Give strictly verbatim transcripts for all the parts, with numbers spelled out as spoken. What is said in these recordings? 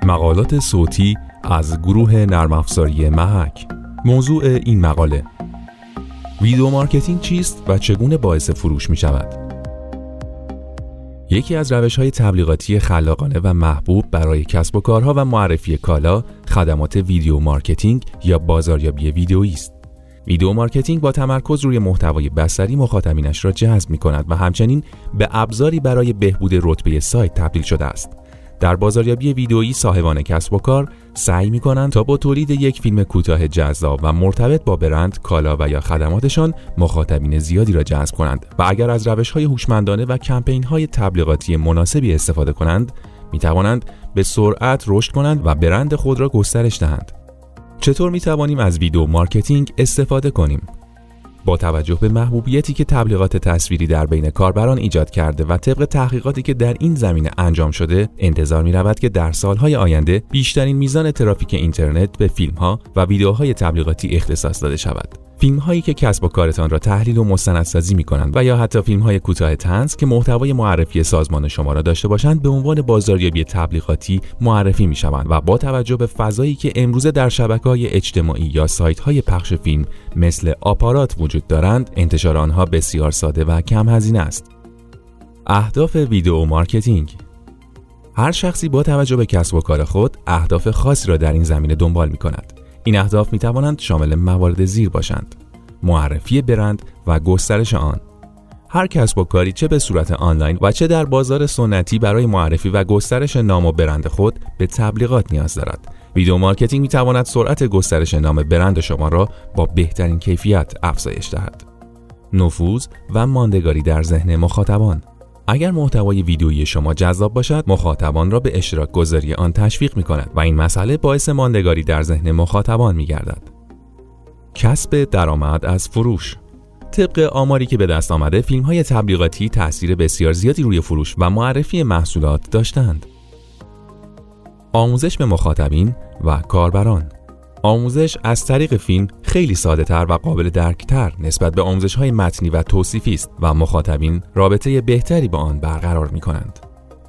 مقالات صوتی از گروه نرم افزاری محک. موضوع این مقاله: ویدیو مارکتینگ چیست و چگونه باعث فروش می شود؟ یکی از روش‌های تبلیغاتی خلاقانه و محبوب برای کسب و کارها و معرفی کالا، خدمات ویدیو مارکتینگ یا بازاریابی ویدیویی است. ویدیو مارکتینگ با تمرکز روی محتوای بصری مخاطبینش را جذب می‌کند و همچنین به ابزاری برای بهبود رتبه سایت تبدیل شده است. در بازاریابی ویدیویی صاحبان کسب و کار سعی می‌کنند تا با تولید یک فیلم کوتاه جذاب و مرتبط با برند، کالا و یا خدماتشان مخاطبین زیادی را جذب کنند و اگر از روش‌های هوشمندانه و کمپین‌های تبلیغاتی مناسبی استفاده کنند، می‌توانند به سرعت رشد کنند و برند خود را گسترش دهند. چطور می‌توانیم از ویدیو مارکتینگ استفاده کنیم؟ با توجه به محبوبیتی که تبلیغات تصویری در بین کاربران ایجاد کرده و طبق تحقیقاتی که در این زمینه انجام شده، انتظار می‌رود که در سال‌های آینده بیشترین میزان ترافیک اینترنت به فیلم‌ها و ویدیوهای تبلیغاتی اختصاص داده شود. فیلم‌هایی که کسب و کارتان را تحلیل و مستندسازی می‌کنند و یا حتی فیلم‌های کوتاه طنز که محتوای معرفی سازمان شما را داشته باشند، به عنوان بازاریابی تبلیغاتی معرفی می‌شوند و با توجه به فضایی که امروزه در شبکه‌های اجتماعی یا سایت‌های پخش فیلم مثل آپارات وجود دارند، انتشار آنها بسیار ساده و کم هزینه است. اهداف ویدیو مارکتینگ: هر شخصی با توجه به کسب و کار خود اهداف خاصی را در این زمینه دنبال می‌کند. این اهداف می توانند شامل موارد زیر باشند: معرفی برند و گسترش آن. هر کسب و کاری چه به صورت آنلاین و چه در بازار سنتی برای معرفی و گسترش نام و برند خود به تبلیغات نیاز دارد. ویدیو مارکتینگ می تواند سرعت گسترش نام برند شما را با بهترین کیفیت افزایش دهد. نفوذ و ماندگاری در ذهن مخاطبان: اگر محتوای ویدیویی شما جذاب باشد، مخاطبان را به اشتراک گذاری آن تشویق می کند و این مسئله باعث ماندگاری در ذهن مخاطبان می گردد. کسب درآمد از فروش: طبق آماری که به دست آمده، فیلم های تبلیغاتی تأثیر بسیار زیادی روی فروش و معرفی محصولات داشتند. آموزش به مخاطبین و کاربران: آموزش از طریق فیلم خیلی ساده تر و قابل درک تر نسبت به آموزش های متنی و توصیفی است و مخاطبین رابطه بهتری با آن برقرار می کنند.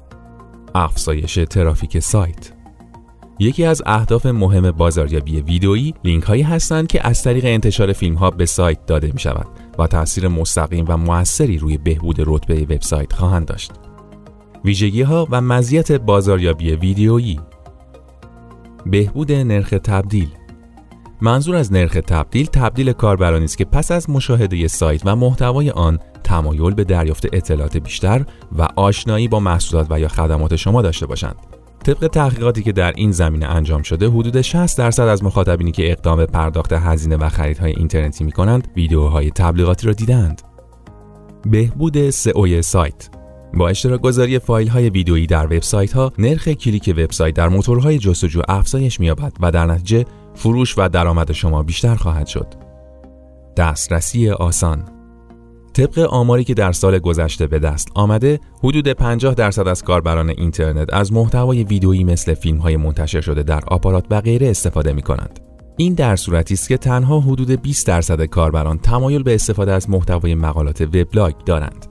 افزایش ترافیک سایت: یکی از اهداف مهم بازاریابی ویدیویی لینک هایی هستند که از طریق انتشار فیلم ها به سایت داده می شود و تأثیر مستقیم و مؤثری روی بهبود رتبه وبسایت خواهند داشت. ویژگی ها و مزیت بازاریابی ویدیویی: بهبود نرخ تبدیل. منظور از نرخ تبدیل، تبدیل کاربرانی است که پس از مشاهده سایت و محتوای آن تمایل به دریافت اطلاعات بیشتر و آشنایی با محصولات و یا خدمات شما داشته باشند. طبق تحقیقاتی که در این زمینه انجام شده، حدود شصت درصد از مخاطبینی که اقدام به پرداخت هزینه و خریدهای اینترنتی می‌کنند، ویدیوهای تبلیغاتی را دیدند. بهبود سئو سایت: با اشتراک گذاری فایل های ویدیویی در وبسایت ها، نرخ کلیک وبسایت در موتورهای جستجو افزایش می‌یابد و در نتیجه فروش و درآمد شما بیشتر خواهد شد. دسترسی آسان: طبق آماری که در سال گذشته به دست آمده، حدود پنجاه درصد از کاربران اینترنت از محتوای ویدیویی مثل فیلم‌های منتشر شده در آپارات و غیره استفاده می‌کنند. این در صورتی است که تنها حدود بیست درصد کاربران تمایل به استفاده از محتوای مقالات وبلاگ دارند.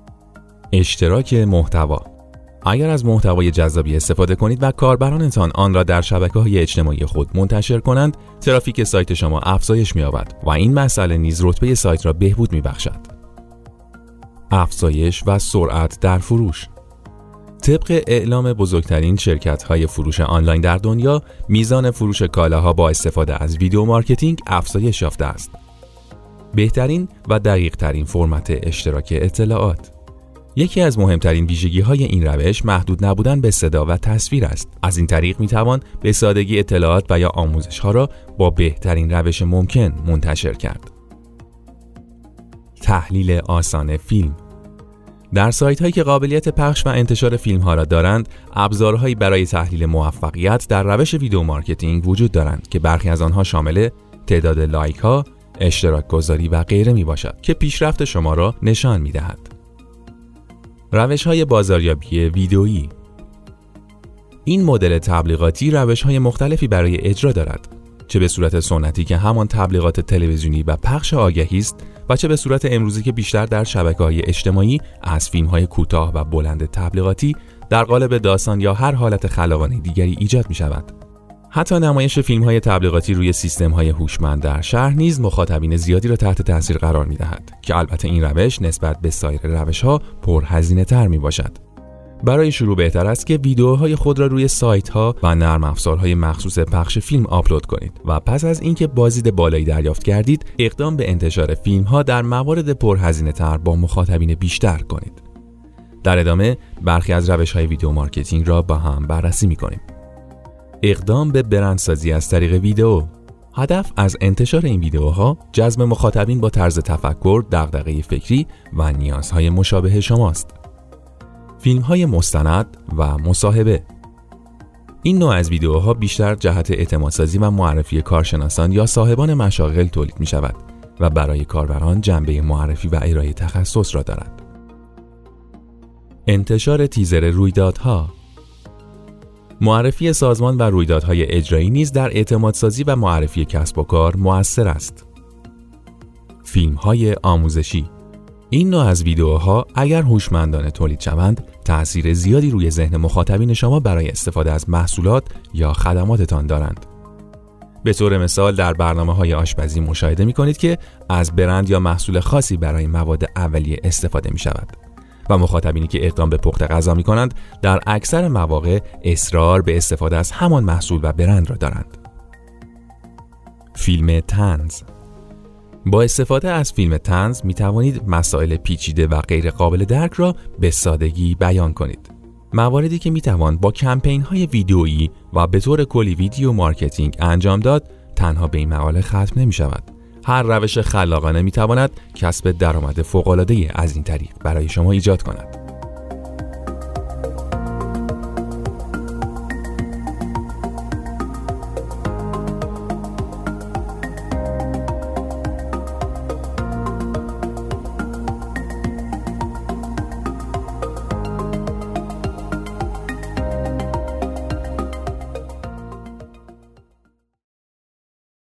اشتراک محتوا: اگر از محتوای جذابی استفاده کنید و کاربرانتان آن را در شبکه‌های اجتماعی خود منتشر کنند، ترافیک سایت شما افزایش می‌یابد و این مسئله نیز رتبه سایت را بهبود می‌بخشد. افزایش و سرعت در فروش: طبق اعلام بزرگترین شرکت‌های فروش آنلاین در دنیا، میزان فروش کالاها با استفاده از ویدیو مارکتینگ افزایش یافته است. بهترین و دقیق‌ترین فرمت اشتراک اطلاعات: یکی از مهمترین ویژگی‌های این روش محدود نبودن به صدا و تصویر است. از این طریق می‌توان به سادگی اطلاعات و یا آموزش‌ها را با بهترین روش ممکن منتشر کرد. تحلیل آسان فیلم: در سایت‌هایی که قابلیت پخش و انتشار فیلم‌ها را دارند، ابزارهایی برای تحلیل موفقیت در روش ویدیو مارکتینگ وجود دارند که برخی از آنها شامل تعداد لایک‌ها، اشتراک گذاری و غیره میباشد که پیشرفت شما را نشان می‌دهد. روش‌های بازاریابی ویدیویی: این مدل تبلیغاتی روش‌های مختلفی برای اجرا دارد، چه به صورت سنتی که همان تبلیغات تلویزیونی و پخش آگهی است و چه به صورت امروزی که بیشتر در شبکه‌های اجتماعی از فیلم‌های کوتاه و بلند تبلیغاتی در قالب داستان یا هر حالت خلاقانه دیگری ایجاد می شود. حتی نمایش فیلم‌های تبلیغاتی روی سیستم‌های هوشمند در شهر نیز مخاطبین زیادی را تحت تاثیر قرار می‌دهد که البته این روش نسبت به سایر روش‌ها پرهزینه‌تر می‌باشد. برای شروع بهتر است که ویدیوهای خود را روی سایت‌ها و نرم افزارهای مخصوص پخش فیلم آپلود کنید و پس از اینکه بازدید بالایی دریافت کردید، اقدام به انتشار فیلم‌ها در موارد پرهزینه‌تر با مخاطبین بیشتر کنید. در ادامه برخی از روش‌های ویدیو مارکتینگ را با هم بررسی می‌کنیم. اقدام به برندسازی از طریق ویدیو. هدف از انتشار این ویدیوها جذب مخاطبین با طرز تفکر، دغدغه فکری و نیازهای مشابه شماست. فیلم‌های مستند و مصاحبه. این نوع از ویدیوها بیشتر جهت اعتمادسازی و معرفی کارشناسان یا صاحبان مشاغل تولید می شود و برای کاربران جنبه معرفی و ارائه تخصص را دارد. انتشار تیزر رویدادها. معرفی سازمان و رویدادهای اجرایی نیز در اعتمادسازی و معرفی کسب و کار مؤثر است. فیلم‌های آموزشی. این نوع از ویدیوها اگر هوشمندانه تولید شوند، تأثیر زیادی روی ذهن مخاطبین شما برای استفاده از محصولات یا خدماتتان دارند. به طور مثال در برنامه‌های آشپزی مشاهده می‌کنید که از برند یا محصول خاصی برای مواد اولیه استفاده می‌شود. و مخاطبینی که اقدام به پخت غذا می کنند در اکثر مواقع اصرار به استفاده از همان محصول و برند را دارند. فیلم طنز. با استفاده از فیلم طنز می توانید مسائل پیچیده و غیر قابل درک را به سادگی بیان کنید. مواردی که می توان با کمپین های ویدیویی و به طور کلی ویدیو مارکتینگ انجام داد، تنها به این مقاله ختم نمی شود. هر روش خلاقانه می تواند کسب درآمد فوق‌العاده‌ای از این طریق برای شما ایجاد کند.